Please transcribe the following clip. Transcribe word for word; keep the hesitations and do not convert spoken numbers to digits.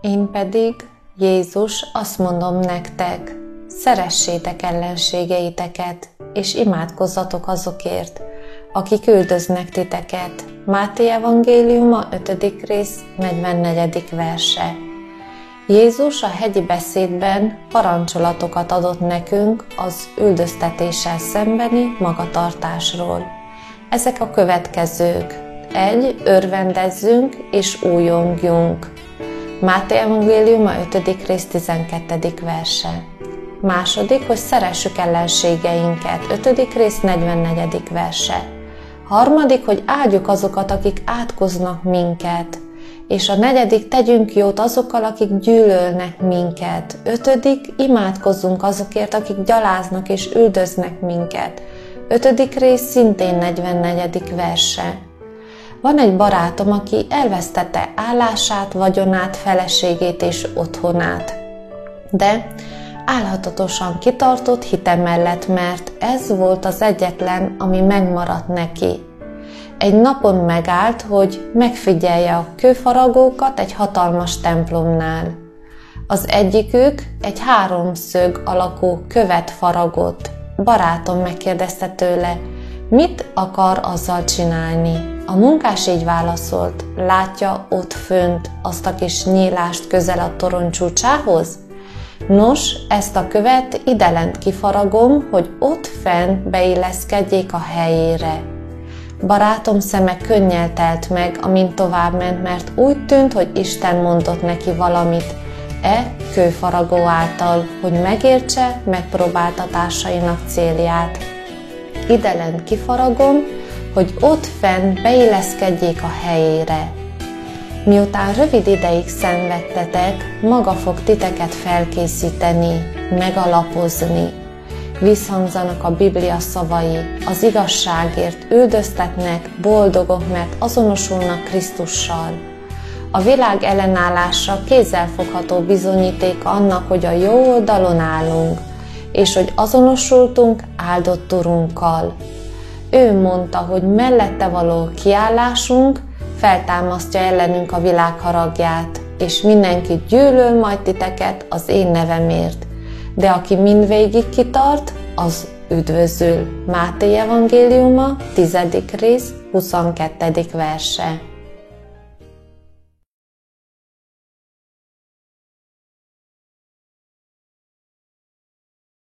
Én pedig, Jézus, azt mondom nektek, szeressétek ellenségeiteket, és imádkozzatok azokért, akik üldöznek titeket. Máté evangéliuma, ötödik rész, negyvennegyedik verse. Jézus a hegyi beszédben parancsolatokat adott nekünk az üldöztetéssel szembeni magatartásról. Ezek a következők. egy. Örvendezzünk és újongjunk. Máté evangéliuma, ötödik rész, tizenkettedik verse. Második, hogy szeressük ellenségeinket. ötödik rész, negyvennegyedik verse. Harmadik, hogy áldjuk azokat, akik átkoznak minket. És a negyedik, tegyünk jót azokkal, akik gyűlölnek minket. Ötödik, imádkozzunk azokért, akik gyaláznak és üldöznek minket. Ötödik rész, szintén negyvennegyedik verse. Van egy barátom, aki elvesztette állását, vagyonát, feleségét és otthonát. De álhatatosan kitartott hite mellett, mert ez volt az egyetlen, ami megmaradt neki. Egy napon megállt, hogy megfigyelje a kőfaragókat egy hatalmas templomnál. Az egyikük egy háromszög alakú követ faragott. Barátom megkérdezte tőle, mit akar azzal csinálni? A munkás így válaszolt, látja ott fönt azt a kis nyílást közel a torony csúcsához? Nos, ezt a követ idelent kifaragom, hogy ott fenn beilleszkedjék a helyére. Barátom szeme könnyel telt meg, amint továbbment, mert úgy tűnt, hogy Isten mondott neki valamit e kőfaragó által, hogy megértse megpróbáltatásainak célját. Idelent kifaragom, hogy ott fenn beilleszkedjék a helyére. Miután rövid ideig szenvedtetek, maga fog titeket felkészíteni, megalapozni. Visszhangzanak a Biblia szavai, az igazságért üldöztetnek, boldogok, mert azonosulnak Krisztussal. A világ ellenállása kézzelfogható bizonyítéka annak, hogy a jó oldalon állunk, és hogy azonosultunk áldott Urunkkal. Ő mondta, hogy mellette való kiállásunk feltámasztja ellenünk a világ haragját, és mindenki gyűlöl majd titeket az én nevemért. De aki mindvégig kitart, az üdvözül. Máté evangéliuma, tizedik rész, huszonkettedik verse.